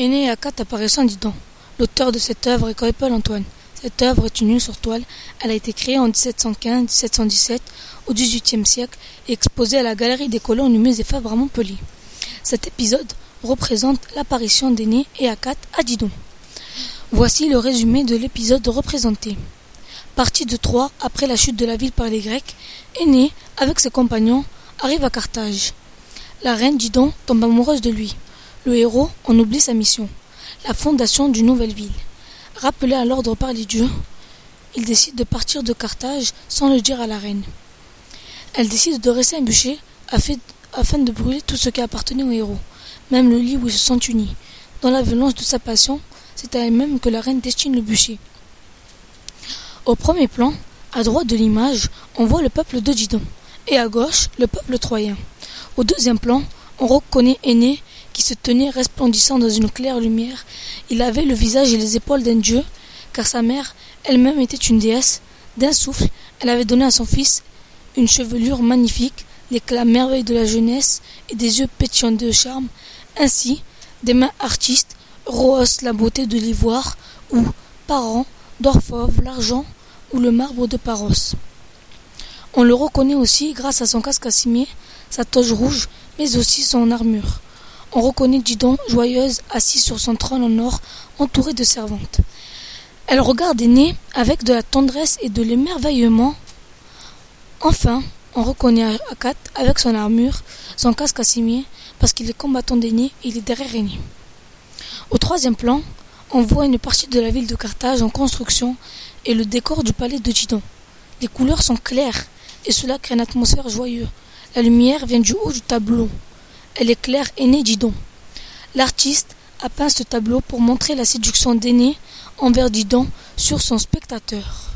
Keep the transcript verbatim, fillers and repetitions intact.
Énée et Akate apparaissant Didon. L'auteur de cette œuvre est Coypel Antoine. Cette œuvre est une sur toile. Elle a été créée en dix-sept cent quinze à dix-sept cent dix-sept au dix-huitième siècle et exposée à la Galerie des colons du musée Fabre à Montpellier. Cet épisode représente l'apparition d'Énée et Akate à Didon. Voici le résumé de l'épisode représenté. Parti de Troie après la chute de la ville par les Grecs, Énée, avec ses compagnons, arrive à Carthage. La reine Didon tombe amoureuse de lui. Le héros en oublie sa mission, la fondation d'une nouvelle ville. Rappelé à l'ordre par les dieux, il décide de partir de Carthage sans le dire à la reine. Elle décide de dresser un bûcher afin de brûler tout ce qui appartenait au héros, même le lit où ils se sont unis. Dans la violence de sa passion, c'est à elle-même que la reine destine le bûcher. Au premier plan, à droite de l'image, on voit le peuple de Didon, et à gauche, le peuple troyen. Au deuxième plan, on reconnaît Énée qui se tenait resplendissant dans une claire lumière. Il avait le visage et les épaules d'un dieu, car sa mère elle-même était une déesse. D'un souffle, elle avait donné à son fils une chevelure magnifique, l'éclat merveille de la jeunesse et des yeux pétillants de charme. Ainsi, des mains artistes rehaussent la beauté de l'ivoire ou, Paran, d'or fauve, l'argent ou le marbre de Paros. On le reconnaît aussi grâce à son casque à cimier, sa toge rouge, mais aussi son armure. On reconnaît Didon, joyeuse, assise sur son trône en or, entourée de servantes. Elle regarde Énée avec de la tendresse et de l'émerveillement. Enfin, on reconnaît Akate avec son armure, son casque à cimier, parce qu'il est combattant d'Énée et il est derrière Énée. Au troisième plan, on voit une partie de la ville de Carthage en construction et le décor du palais de Didon. Les couleurs sont claires et cela crée une atmosphère joyeuse. La lumière vient du haut du tableau. Elle éclaire Énée Didon. L'artiste a peint ce tableau pour montrer la séduction d'Énée envers Didon sur son spectateur.